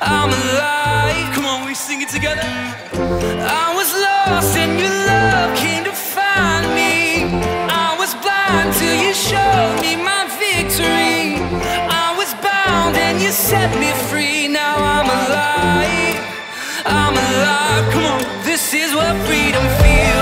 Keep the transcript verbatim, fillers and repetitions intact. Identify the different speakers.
Speaker 1: I'm alive. Come on, we sing it together. I was lost and your love came to find me. I was blind till you showed me my victory. I was bound and you set me free. Now I'm alive. I'm alive. Come on, this is what freedom feels.